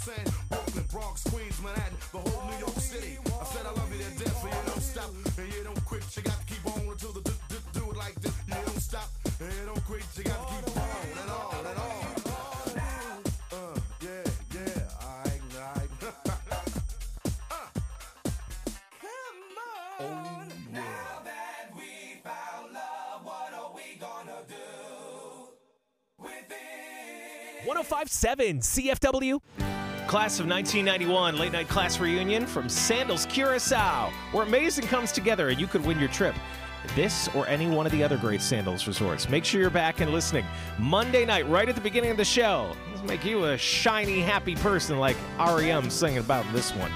saying? Brooklyn, Bronx, Queens, Manhattan, the whole New York City. I said I love you to death, and you don't stop, and you don't quit. You got to keep on until the do it like this. You don't stop, and you don't quit. You got to keep on and on and on. Yeah, alright. Come on. Now that we found love, what are we gonna do with it? 105.7 CFW. Class of 1991 late night class reunion from Sandals Curacao, where amazing comes together and you could win your trip. This or any one of the other great Sandals resorts. Make sure you're back and listening Monday night, right at the beginning of the show. Let's make you a shiny, happy person like R.E.M. singing about this one.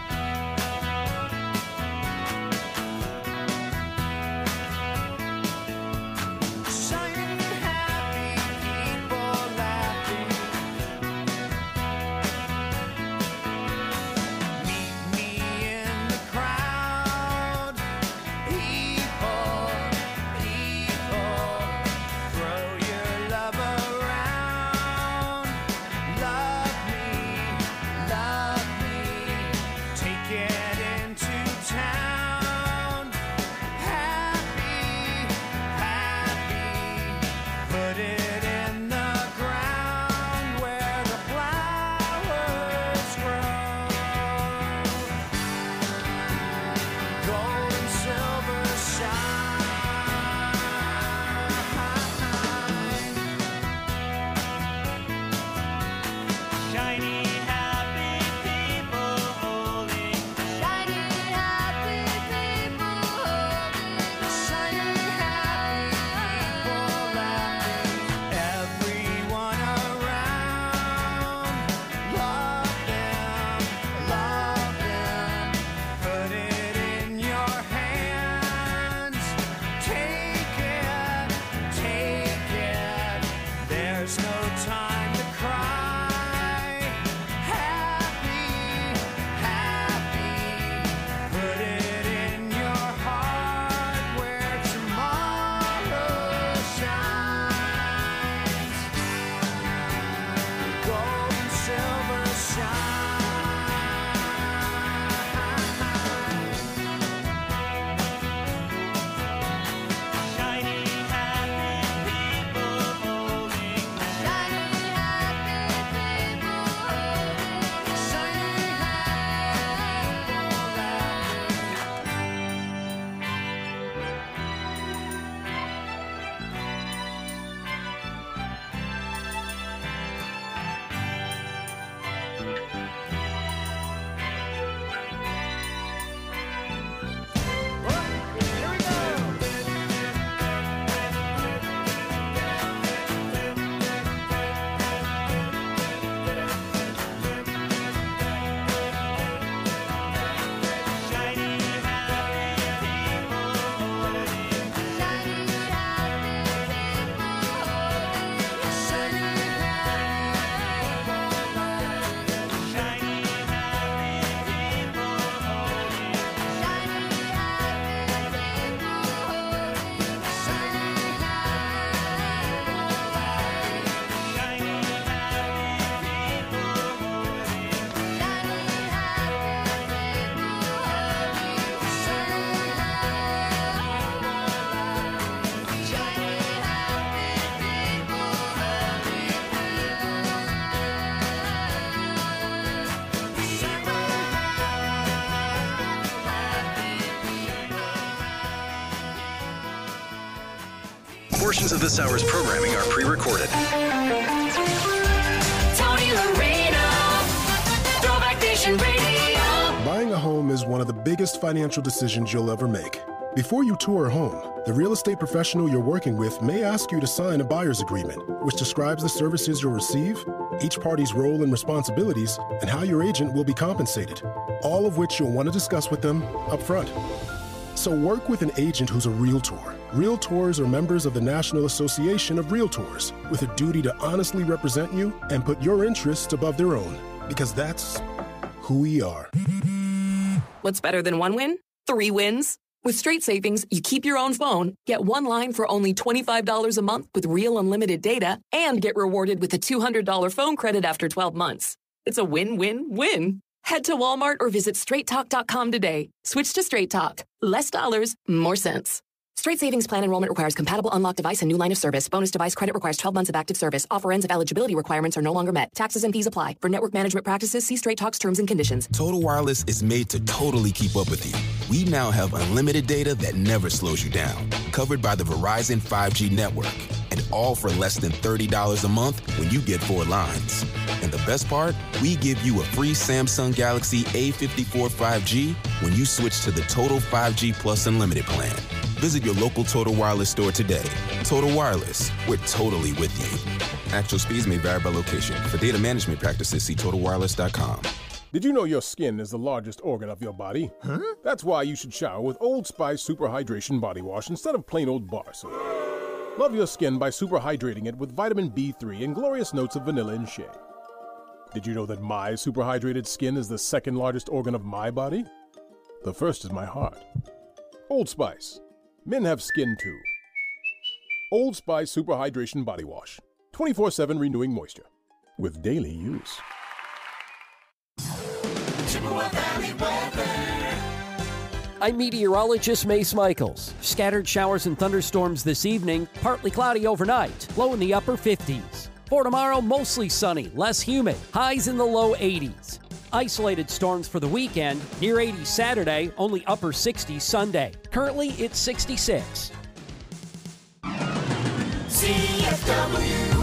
Portions of this hour's programming are pre-recorded. Tony Loreno, Throwback Nation Radio. Buying a home is one of the biggest financial decisions you'll ever make. Before you tour a home, the real estate professional you're working with may ask you to sign a buyer's agreement, which describes the services you'll receive, each party's role and responsibilities, and how your agent will be compensated, all of which you'll want to discuss with them up front. So work with an agent who's a Realtor. Realtors are members of the National Association of Realtors with a duty to honestly represent you and put your interests above their own, because that's who we are. What's better than one win? 3 wins. With Straight Savings, you keep your own phone, get one line for only $25 a month with real unlimited data, and get rewarded with a $200 phone credit after 12 months. It's a win-win-win. Head to Walmart or visit straighttalk.com today. Switch to Straight Talk. Less dollars, more sense. Straight Savings Plan enrollment requires compatible unlocked device and new line of service. Bonus device credit requires 12 months of active service. Offer ends if eligibility requirements are no longer met. Taxes and fees apply. For network management practices, see Straight Talk's terms and conditions. Total Wireless is made to totally keep up with you. We now have unlimited data that never slows you down. Covered by the Verizon 5G network. And all for less than $30 a month when you get 4 lines. And the best part? We give you a free Samsung Galaxy A54 5G when you switch to the Total 5G Plus Unlimited plan. Visit your local Total Wireless store today. Total Wireless, we're totally with you. Actual speeds may vary by location. For data management practices, see TotalWireless.com. Did you know your skin is the largest organ of your body? Huh? That's why you should shower with Old Spice Super Hydration Body Wash instead of plain old bar soap. Love your skin by super hydrating it with vitamin B3 and glorious notes of vanilla and shea. Did you know that my super hydrated skin is the second largest organ of my body? The first is my heart. Old Spice. Men have skin too. Old Spice Super Hydration Body Wash. 24/7 renewing moisture. With daily use. Chippewa Valley weather. I'm meteorologist Mace Michaels. Scattered showers and thunderstorms this evening, partly cloudy overnight, low in the upper 50s. For tomorrow, mostly sunny, less humid, highs in the low 80s. Isolated storms for the weekend, near 80 Saturday, only upper 60s Sunday. Currently, it's 66. CFW.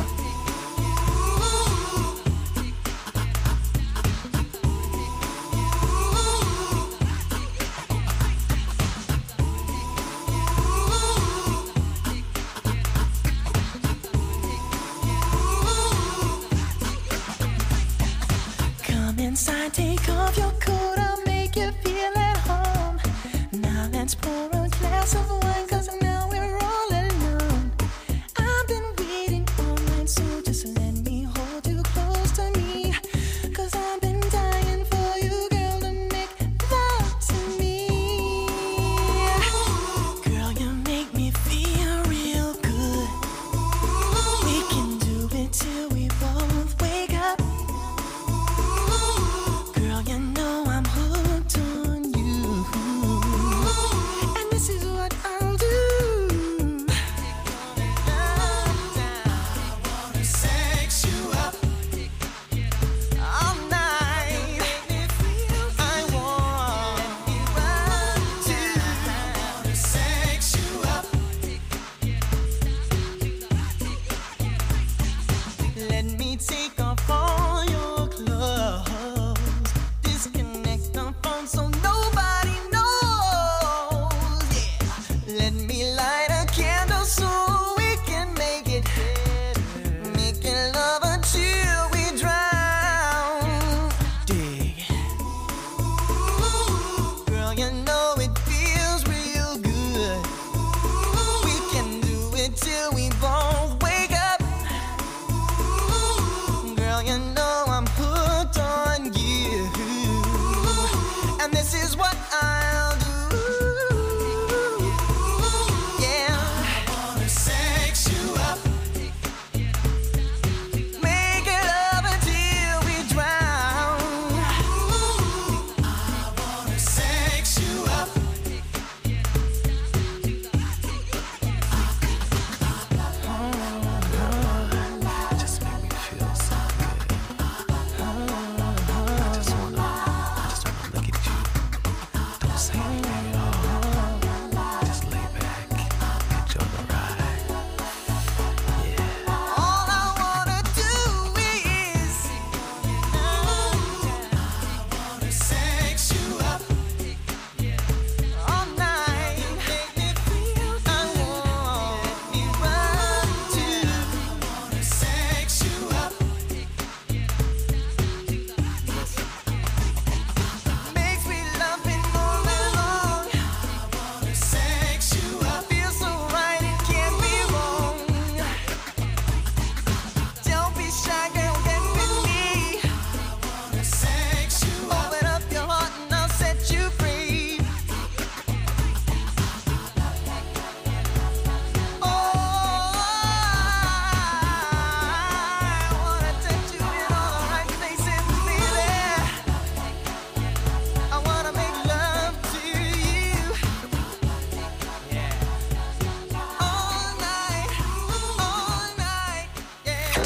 Inside, take off your coat, I'll make you feel at home. Now let's pour a glass of wine, cause now we're all alone. I've been waiting all night,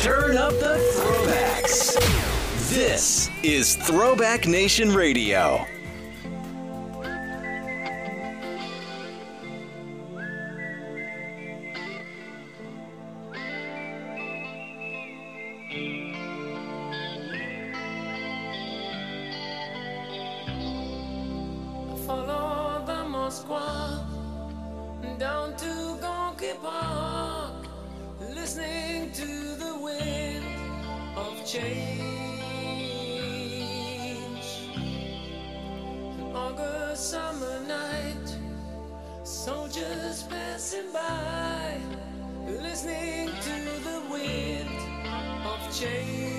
Turn up the throwbacks. This is Throwback Nation Radio. Follow the Moskva down to Gonky Park, listening to the wind of change. An August summer night, soldiers passing by, listening to the wind of change.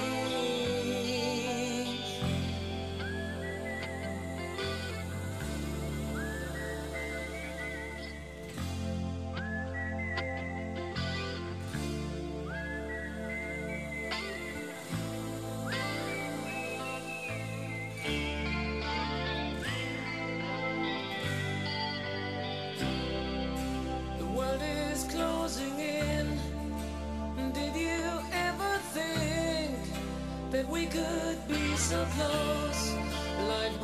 Closing in. Did you ever think that we could be so close, like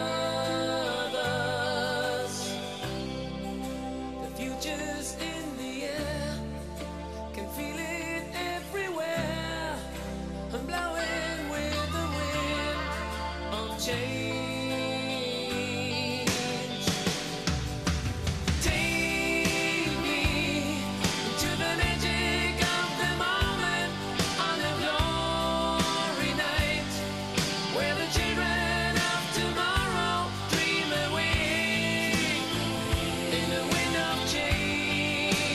brothers? The future's in the air, can feel it everywhere. I'm blowing with the wind of change. Change.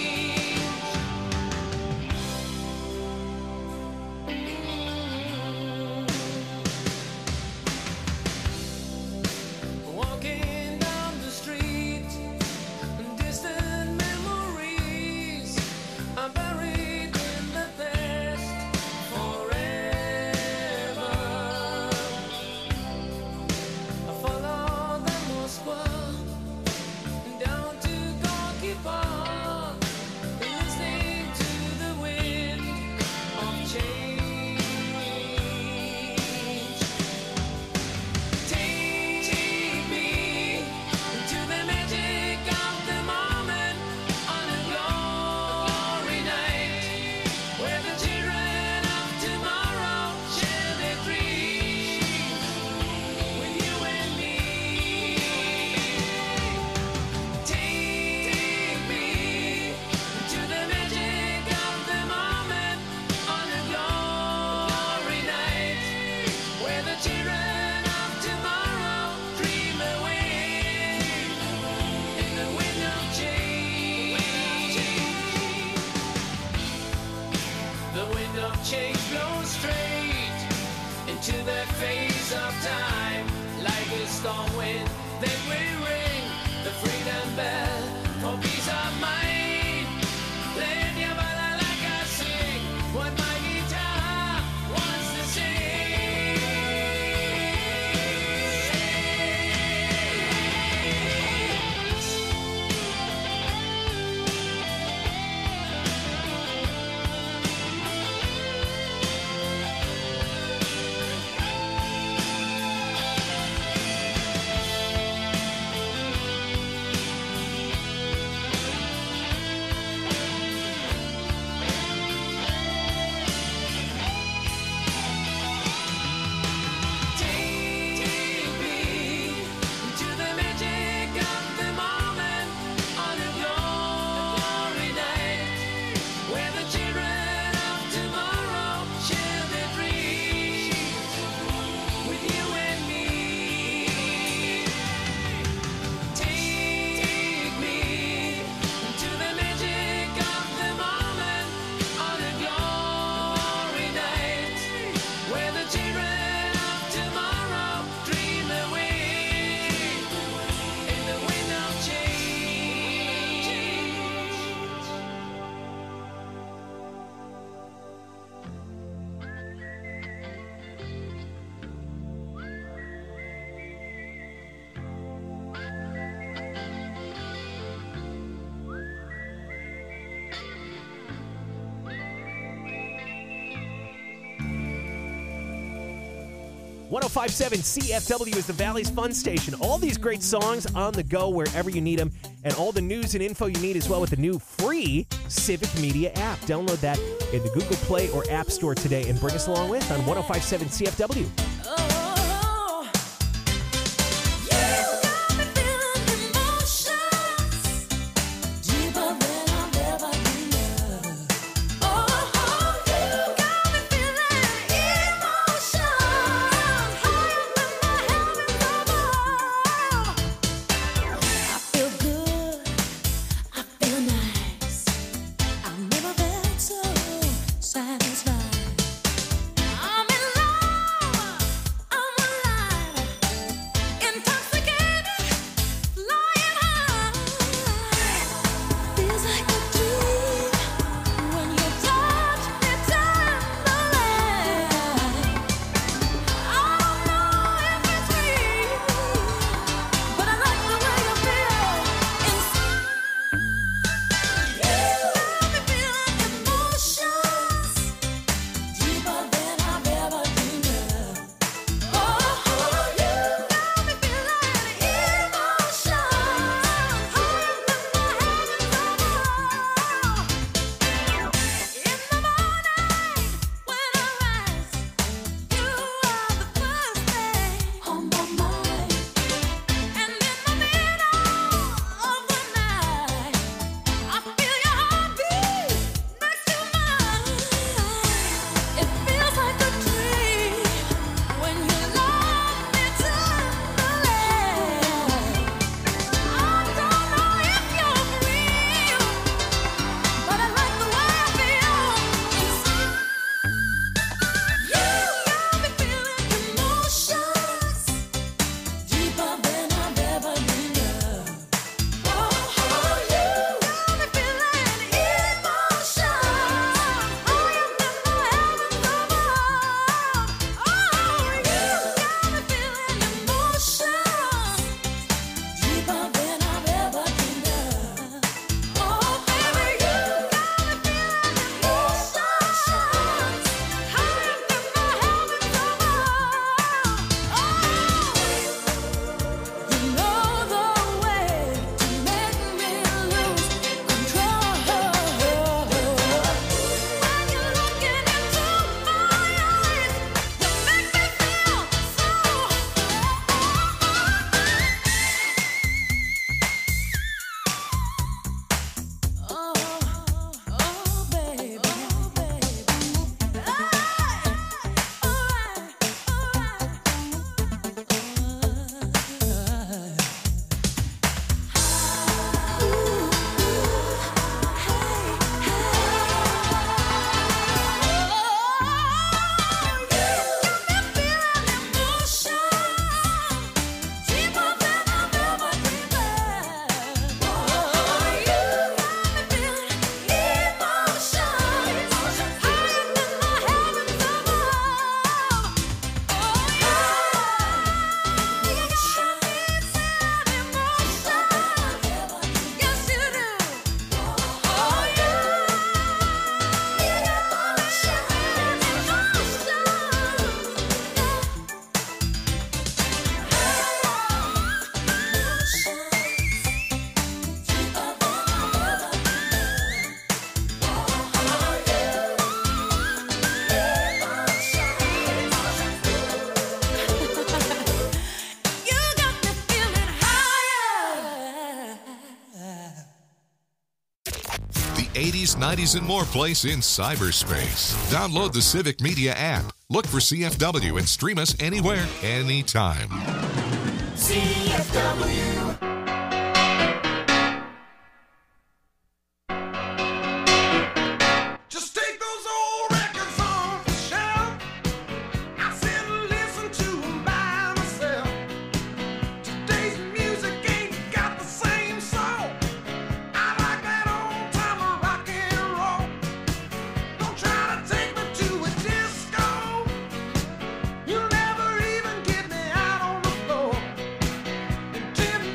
105.7 CFW is the Valley's fun station. All these great songs on the go wherever you need them, and all the news and info you need as well with the new free Civic Media app. Download that in the Google Play or App Store today and bring us along with on 105.7 CFW. The 80s, 90s, and more place in cyberspace. Download the Civic Media app. Look for CFW and stream us anywhere, anytime. CFW. Just take those old records off the shelf. I sit and listen to them by myself. Today's music ain't got the same soul. I like that old time rock and roll. Don't try to take me to a disco. You'll never even get me out on the floor. And 10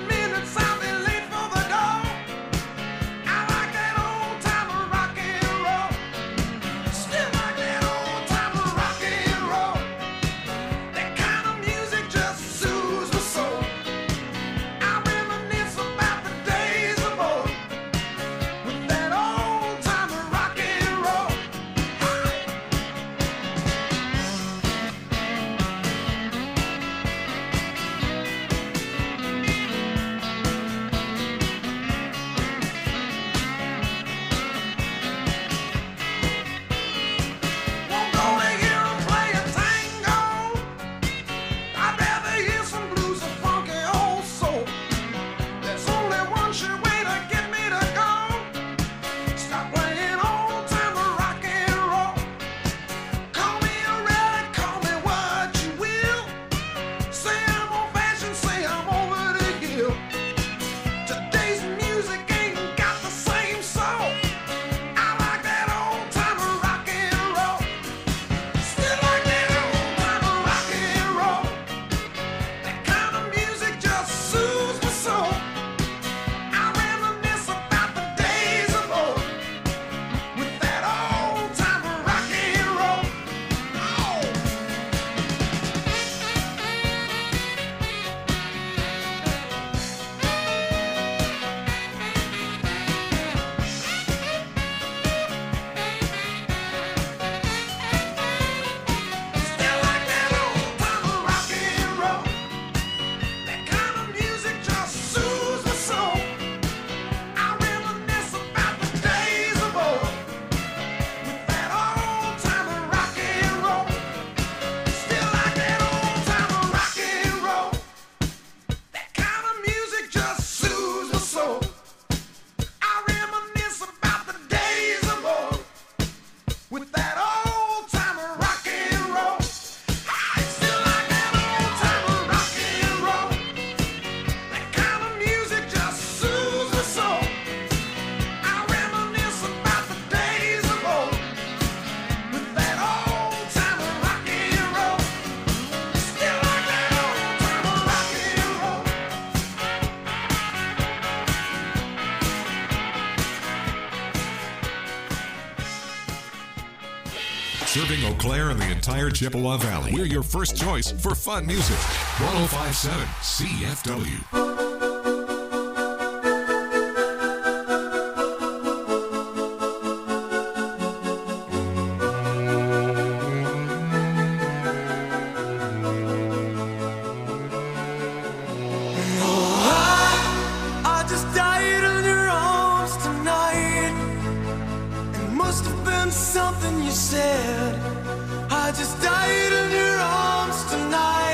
Serving Eau Claire and the entire Chippewa Valley. We're your first choice for fun music. 105.7 CFW. Something you said, I just died in your arms tonight.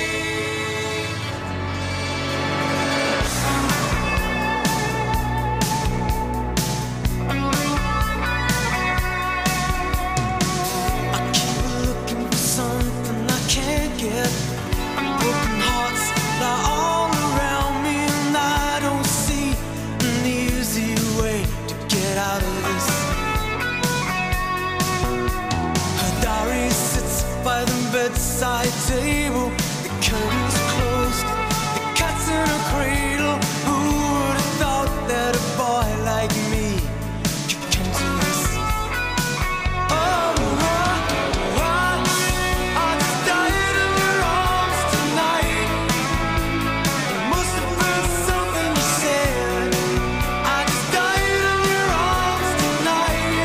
I keep looking for something I can't get. Broken hearts lie all around me, and I don't see an easy way to get out of this. By the bedside table, the curtains closed, the cat's in a cradle. Who would have thought that a boy like me could come to this? Oh, I just died in your arms tonight. It must have been something you said. I just died in your arms tonight.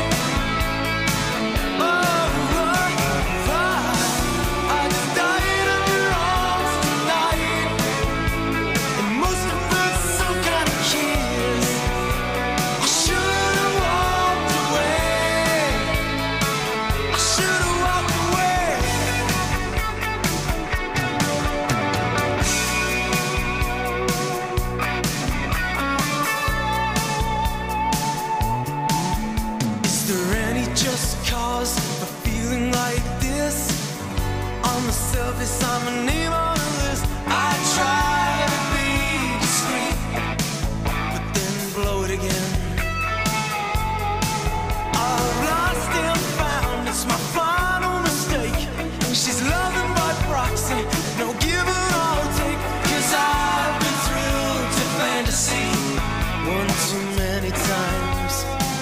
Surface, I'm a name on the list. I try to be discreet, but then blow it again. I've lost and found, it's my final mistake. She's loving by proxy, no give or take. 'Cause I've been thrilled to fantasy one too many times.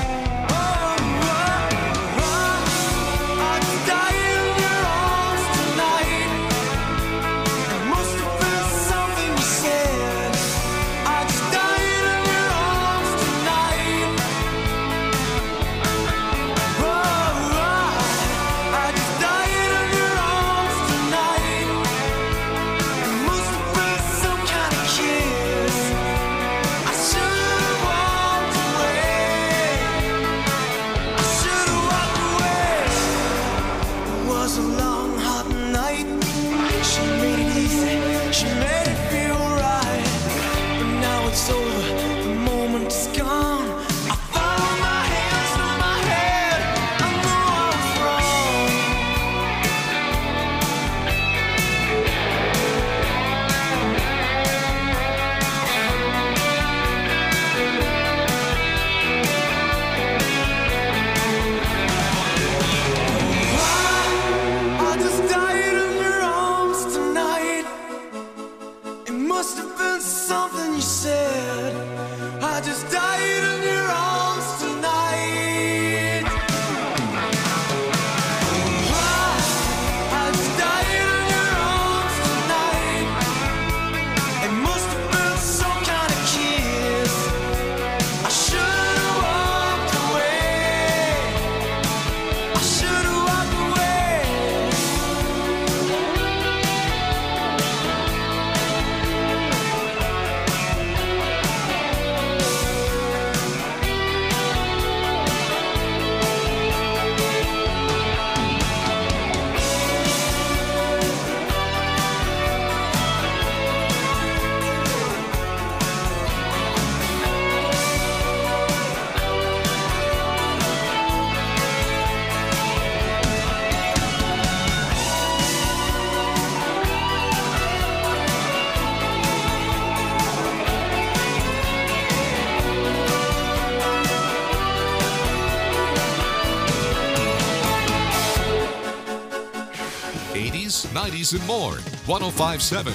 '80s, '90s, and more. 105.7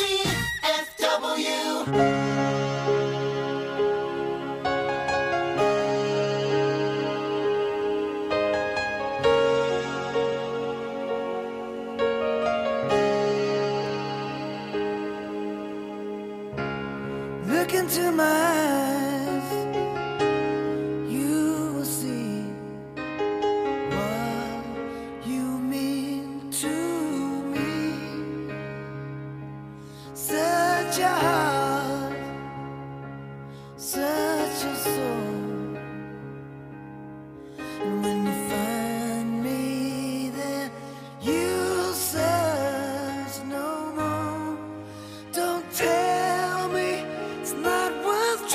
CFW. my eyes, you will see what you mean to me. Such a heart, such a soul. And when you find me there, you'll search no more. Don't tell me it's not worth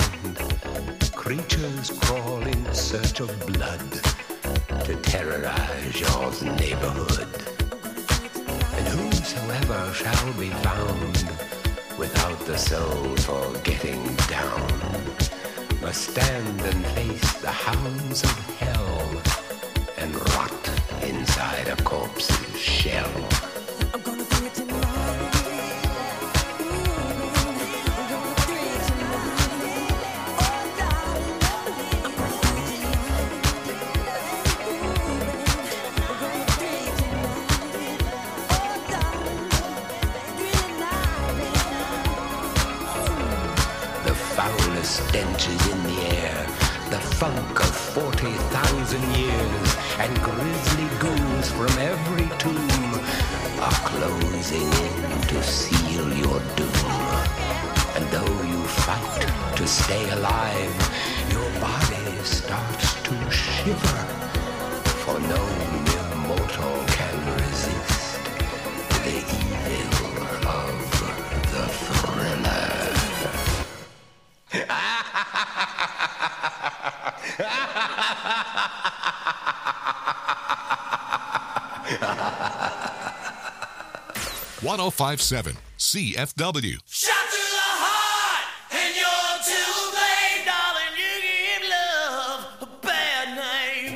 Creatures crawl in search of blood to terrorize your neighborhood. And whosoever shall be found without the soul for getting down must stand and face the hounds of hell and rot inside a corpse's shell. Stench is in the air, the funk of 40,000 years, and grisly ghouls from every tomb are closing in to seal your doom. And though you fight to stay alive, your body starts to shiver, for no mere mortal can resist the evil of the thriller. 1057 CFW. Shot to the heart, and you're too late, darling. You give love a bad name.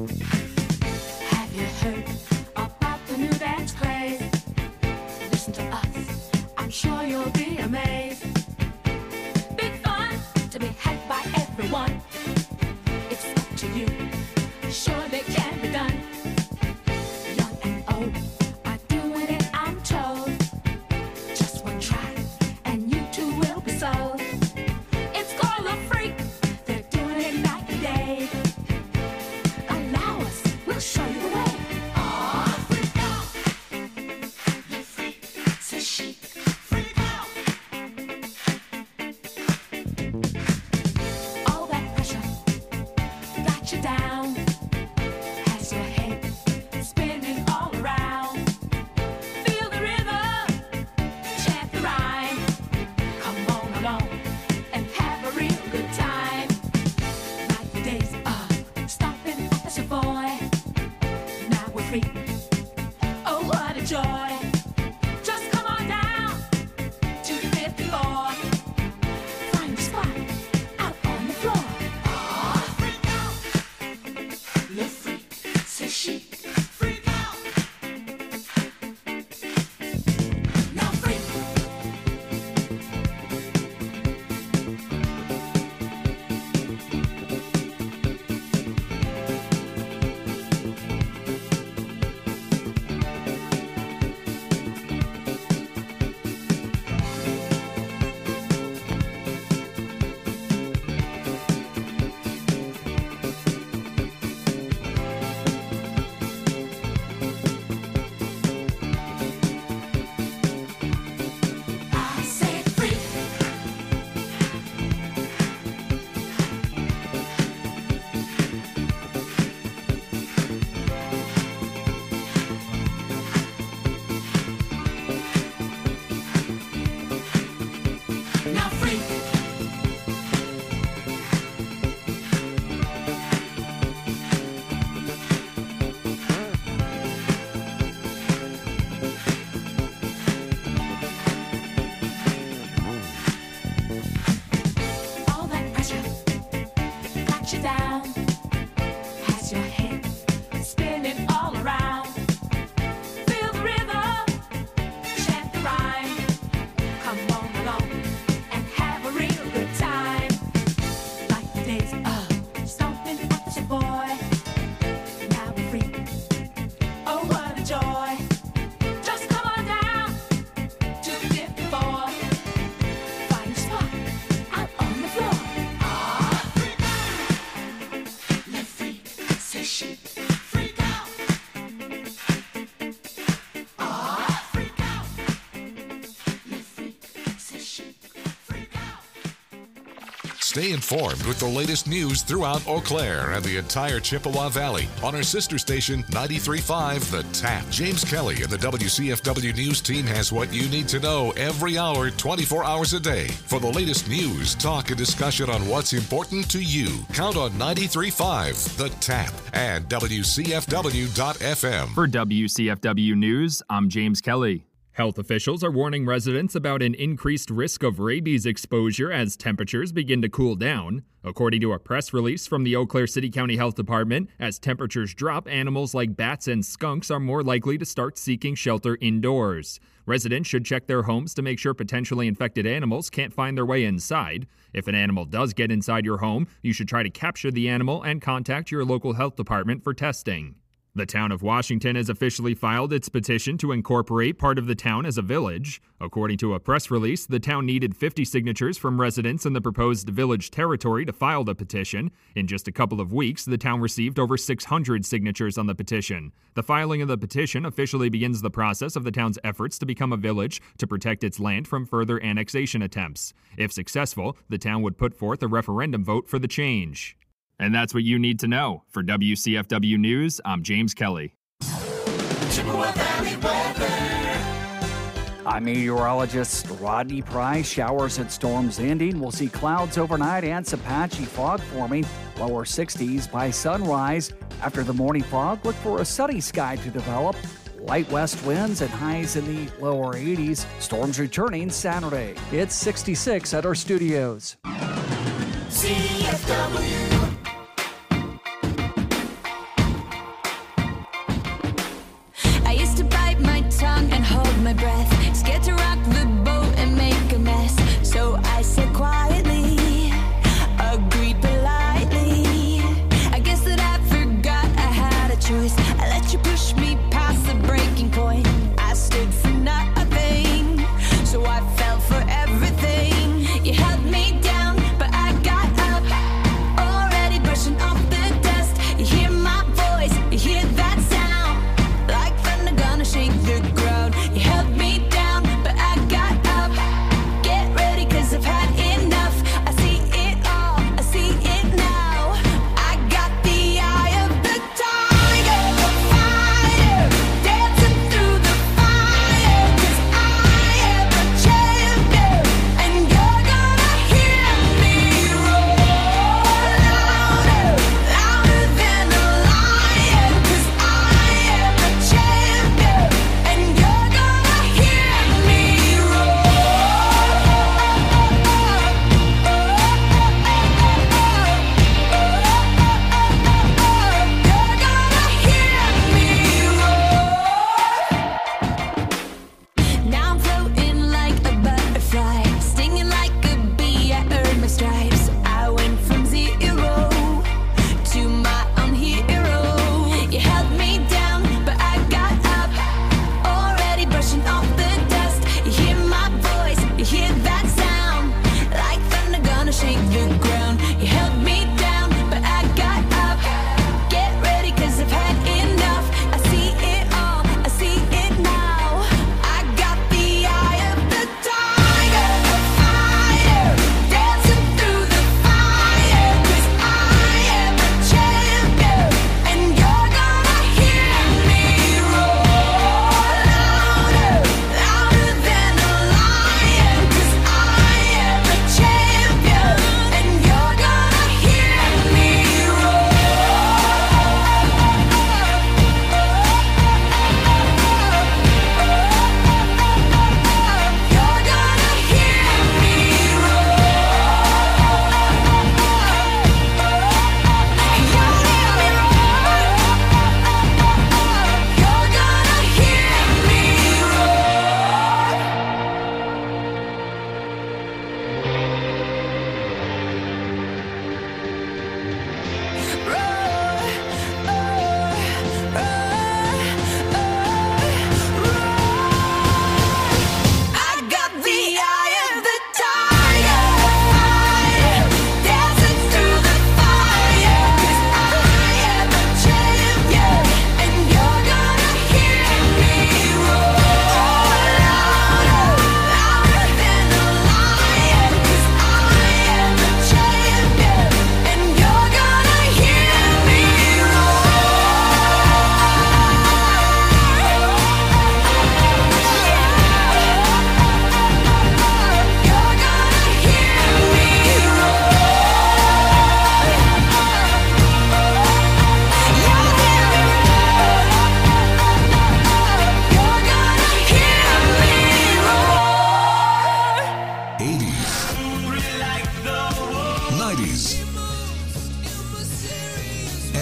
Have you heard about the new dance craze? Listen to us, I'm sure you'll be amazed. Big fun to be had by everyone. It's up to you, sure they can be done. Young and old are doing it, I'm told. Just one try, and you too will be sold. It's called a freak, they're doing it night and day. Allow us, we'll show you the way. Aw, freak out. You freak, says she. Freak out. All that pressure got you down. Has your head spinning all around. Feel the rhythm, chant the rhyme. Come on along and have a real good time. Like the days of stomping as a boy. Now we're free. Oh, what a joy. Just come on down to the 5th floor. Find a spot out on the floor. Aw, freak out. Le freak, c'est chic. Freak out. Now freak. I said freak. Now freak. All that pressure got you down. Has your head spinning all around. Feel the rhythm, chant the rhyme. Come on along and have a real good time. Like the days of stomping as a boy. Now we're free. Oh, what a joy. Just come on down to the 5th floor. Find a spot out on the floor. Ah, freak out. Le freak, c'est chic. Freak out. Ah, freak out. Le freak, c'est chic. Freak out. Stay informed with the latest news throughout Eau Claire and the entire Chippewa Valley on our sister station 93.5 The Tap. James Kelly and the WCFW News team has what you need to know every hour, 24 hours a day. For the latest news, talk, and discussion on what's important to you, count on 93.5 The Tap and WCFW.FM. For WCFW News, I'm James Kelly. Health officials are warning residents about an increased risk of rabies exposure as temperatures begin to cool down. According to a press release from the Eau Claire City County Health Department, as temperatures drop, animals like bats and skunks are more likely to start seeking shelter indoors. Residents should check their homes to make sure potentially infected animals can't find their way inside. If an animal does get inside your home, you should try to capture the animal and contact your local health department for testing. The town of Washington has officially filed its petition to incorporate part of the town as a village. According to a press release, the town needed 50 signatures from residents in the proposed village territory to file the petition. In just a couple of weeks, the town received over 600 signatures on the petition. The filing of the petition officially begins the process of the town's efforts to become a village to protect its land from further annexation attempts. If successful, the town would put forth a referendum vote for the change. And that's what you need to know. For WCFW News, I'm James Kelly. Chippewa Valley weather. I'm meteorologist Rodney Price. Showers and storms ending. We'll see clouds overnight and some patchy fog forming. Lower 60s by sunrise. After the morning fog, look for a sunny sky to develop. Light west winds and highs in the lower 80s. Storms returning Saturday. It's 66 at our studios. CFW.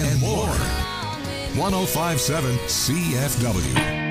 and more. 105.7 CFW.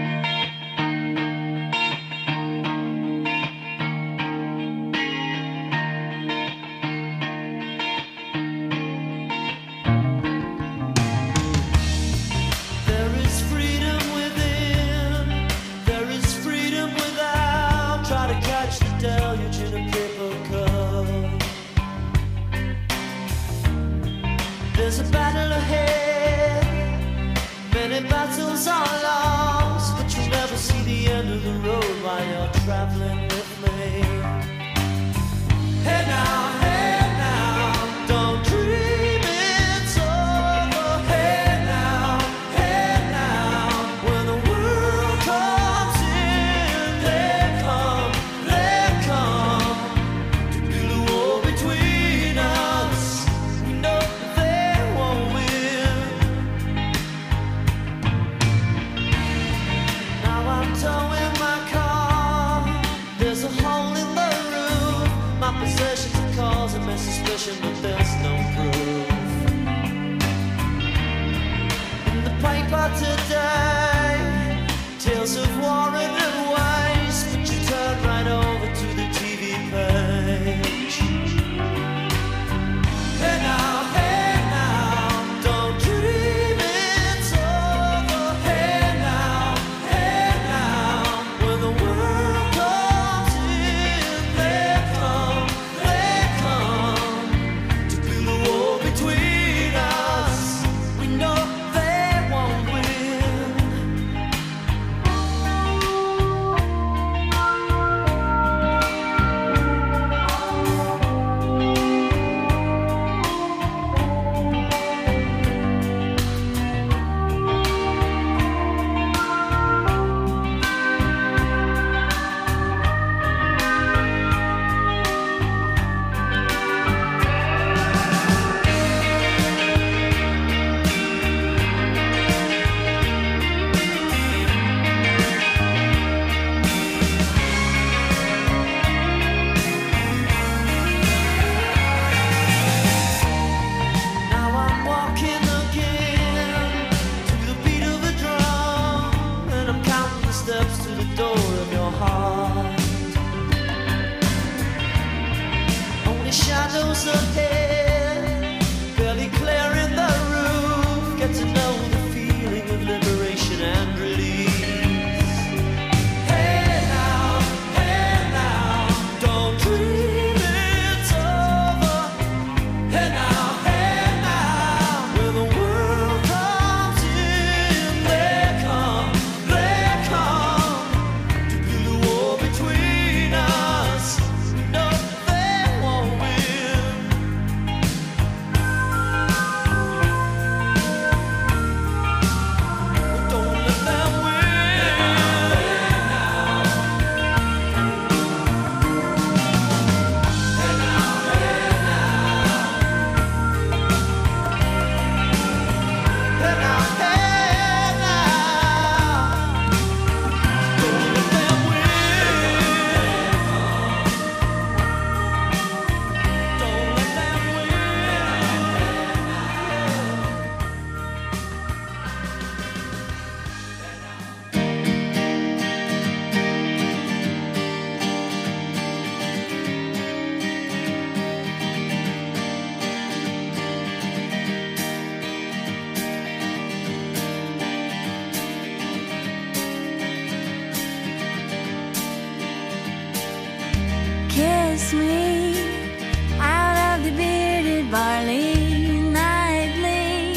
Kiss me out of the bearded barley nightly,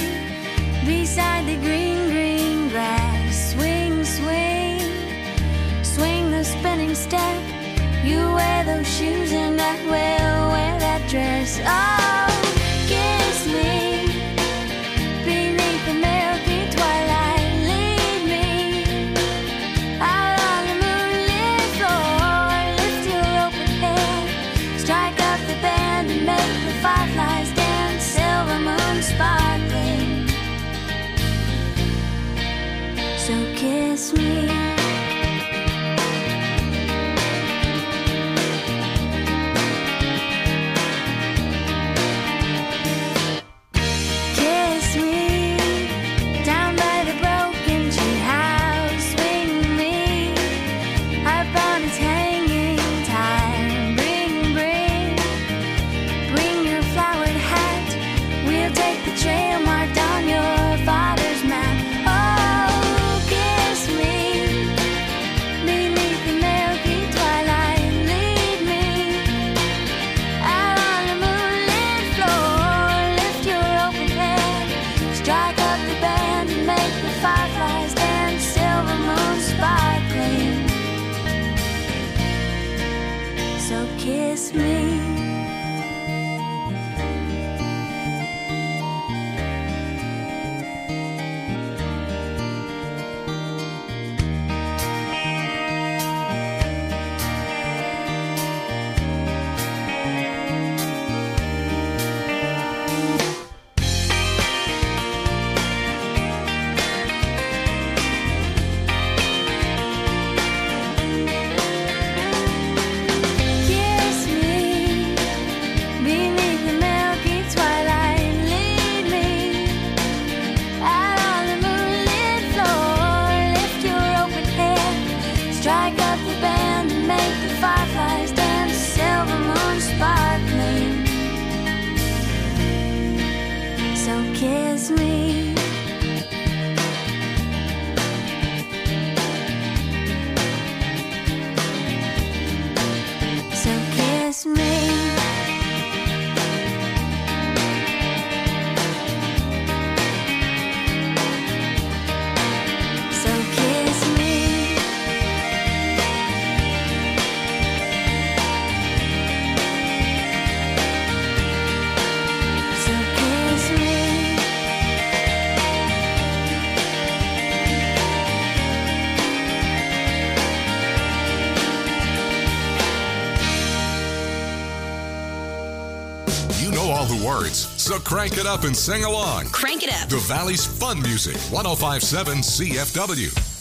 beside the green, green grass. Swing, swing, swing the spinning step. You wear those shoes and I will wear that dress. Oh, kiss me beneath the milky twilight. Lead me out on the moonlit floor. Lift your open head, strike up the band and make the fireflies dance. Silver moon sparkling. So kiss me. Kiss me fireflies and silver moon sparkling. So kiss me. Kiss me. So kiss me. Words. So crank it up and sing along. Crank it up. The Valley's fun music. 105.7 CFW.